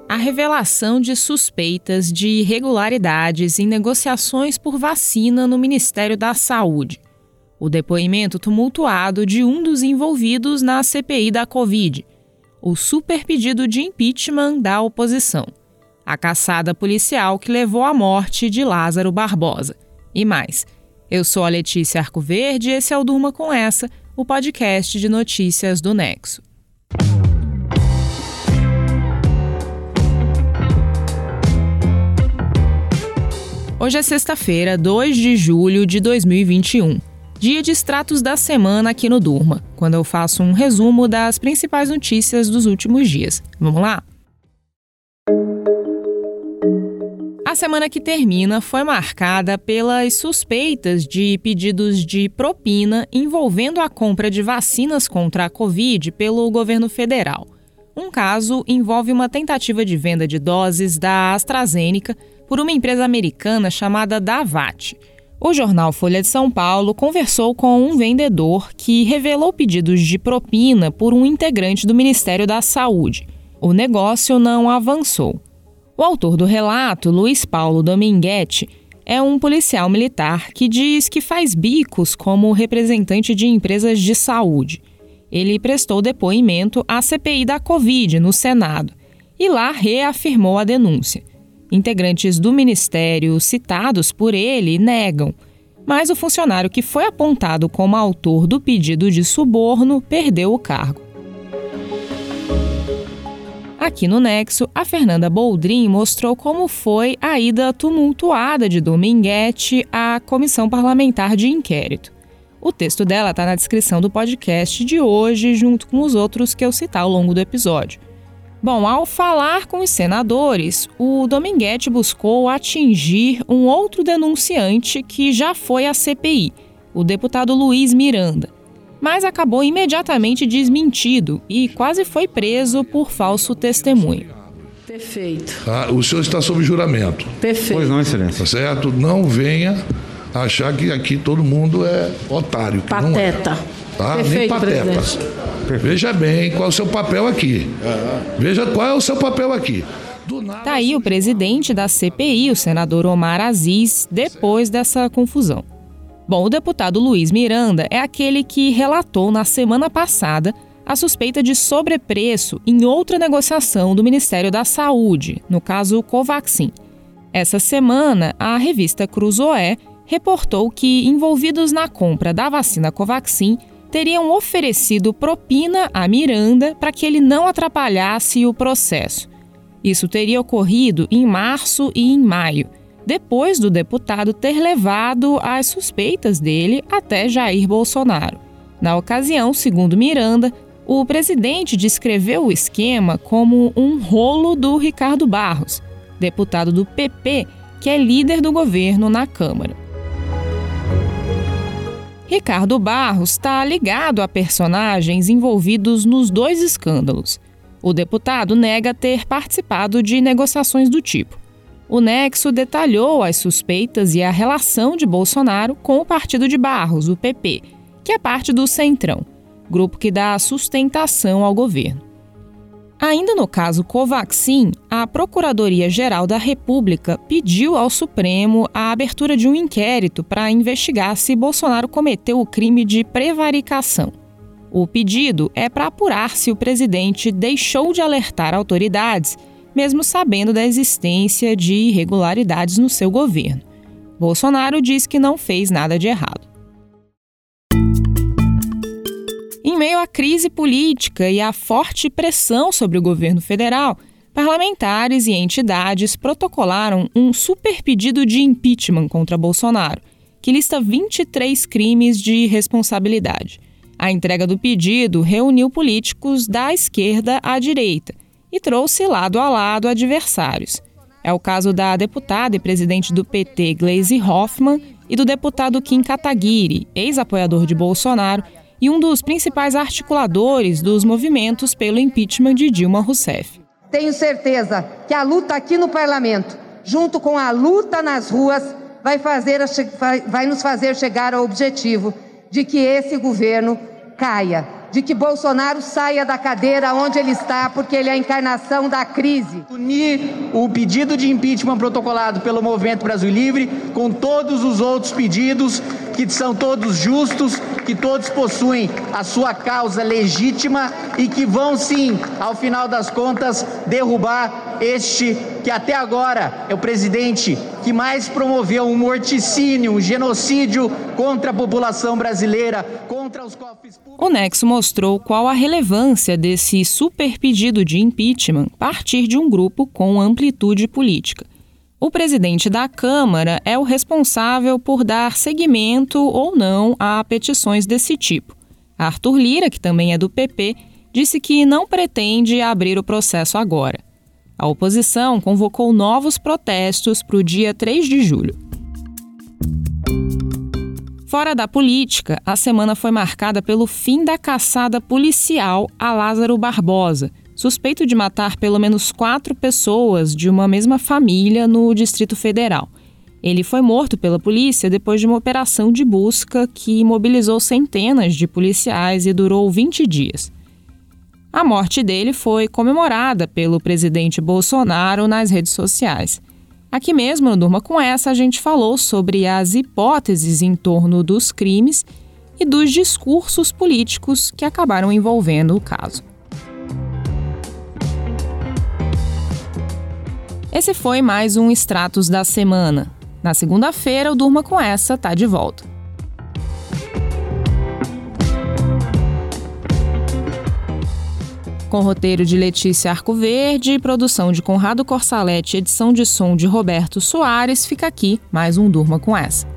a revelação de suspeitas de irregularidades em negociações por vacina no Ministério da Saúde. O depoimento tumultuado de um dos envolvidos na CPI da Covid. O super pedido de impeachment da oposição. A caçada policial que levou à morte de Lázaro Barbosa. E mais. Eu sou a Letícia Arcoverde e esse é o Durma Com Essa, o podcast de notícias do Nexo. Hoje é sexta-feira, 2 de julho de 2021, dia de extratos da semana aqui no Durma, quando eu faço um resumo das principais notícias dos últimos dias. Vamos lá? A semana que termina foi marcada pelas suspeitas de pedidos de propina envolvendo a compra de vacinas contra a Covid pelo governo federal. Um caso envolve uma tentativa de venda de doses da AstraZeneca por uma empresa americana chamada Davat. O jornal Folha de São Paulo conversou com um vendedor que revelou pedidos de propina por um integrante do Ministério da Saúde. O negócio não avançou. O autor do relato, Luiz Paulo Dominguete, é um policial militar que diz que faz bicos como representante de empresas de saúde. Ele prestou depoimento à CPI da Covid no Senado e lá reafirmou a denúncia. Integrantes do ministério citados por ele negam, mas o funcionário que foi apontado como autor do pedido de suborno perdeu o cargo. Aqui no Nexo, a Fernanda Boldrin mostrou como foi a ida tumultuada de Dominguete à Comissão Parlamentar de Inquérito. O texto dela está na descrição do podcast de hoje, junto com os outros que eu citar ao longo do episódio. Bom, ao falar com os senadores, o Dominguete buscou atingir um outro denunciante que já foi à CPI, o deputado Luiz Miranda, mas acabou imediatamente desmentido e quase foi preso por falso testemunho. Perfeito. O senhor está sob juramento. Perfeito. Pois não, excelência. Tá certo? Não venha achar que aqui todo mundo é otário. Pateta. Não é, tá? Perfeito, Nem pateta. presidente. Veja bem qual é o seu papel aqui. Veja qual é o seu papel aqui. Tá aí o presidente da CPI, o senador Omar Aziz, depois dessa confusão. Bom, o deputado Luiz Miranda é aquele que relatou na semana passada a suspeita de sobrepreço em outra negociação do Ministério da Saúde, no caso Covaxin. Essa semana, a revista Cruzoé reportou que envolvidos na compra da vacina Covaxin teriam oferecido propina a Miranda para que ele não atrapalhasse o processo. Isso teria ocorrido em março e em maio, depois do deputado ter levado as suspeitas dele até Jair Bolsonaro. Na ocasião, segundo Miranda, o presidente descreveu o esquema como um rolo do Ricardo Barros, deputado do PP, que é líder do governo na Câmara. Ricardo Barros está ligado a personagens envolvidos nos dois escândalos. O deputado nega ter participado de negociações do tipo. O Nexo detalhou as suspeitas e a relação de Bolsonaro com o partido de Barros, o PP, que é parte do Centrão, grupo que dá sustentação ao governo. Ainda no caso Covaxin, a Procuradoria-Geral da República pediu ao Supremo a abertura de um inquérito para investigar se Bolsonaro cometeu o crime de prevaricação. O pedido é para apurar se o presidente deixou de alertar autoridades, mesmo sabendo da existência de irregularidades no seu governo. Bolsonaro diz que não fez nada de errado. Em meio à crise política e à forte pressão sobre o governo federal, parlamentares e entidades protocolaram um super pedido de impeachment contra Bolsonaro, que lista 23 crimes de responsabilidade. A entrega do pedido reuniu políticos da esquerda à direita e trouxe lado a lado adversários. É o caso da deputada e presidente do PT, Gleisi Hoffmann, e do deputado Kim Kataguiri, ex-apoiador de Bolsonaro, e um dos principais articuladores dos movimentos pelo impeachment de Dilma Rousseff. Tenho certeza que a luta aqui no parlamento, junto com a luta nas ruas, vai nos fazer chegar ao objetivo de que esse governo caia, de que Bolsonaro saia da cadeira onde ele está, porque ele é a encarnação da crise. Unir o pedido de impeachment protocolado pelo Movimento Brasil Livre com todos os outros pedidos, que são todos justos, que todos possuem a sua causa legítima e que vão, sim, ao final das contas, derrubar este que até agora é o presidente que mais promoveu um morticínio, um genocídio contra a população brasileira, contra os cofres públicos. O Nexo mostrou qual a relevância desse super pedido de impeachment a partir de um grupo com amplitude política. O presidente da Câmara é o responsável por dar seguimento ou não a petições desse tipo. Arthur Lira, que também é do PP, disse que não pretende abrir o processo agora. A oposição convocou novos protestos para o dia 3 de julho. Fora da política, a semana foi marcada pelo fim da caçada policial a Lázaro Barbosa, suspeito de matar pelo menos 4 pessoas de uma mesma família no Distrito Federal. Ele foi morto pela polícia depois de uma operação de busca que mobilizou centenas de policiais e durou 20 dias. A morte dele foi comemorada pelo presidente Bolsonaro nas redes sociais. Aqui mesmo, no Durma Com Essa, a gente falou sobre as hipóteses em torno dos crimes e dos discursos políticos que acabaram envolvendo o caso. Esse foi mais um Extratos da Semana. Na segunda-feira, o Durma Com Essa está de volta. Com roteiro de Letícia Arcoverde, produção de Conrado Corsaletti, edição de som de Roberto Soares, fica aqui mais um Durma Com Essa.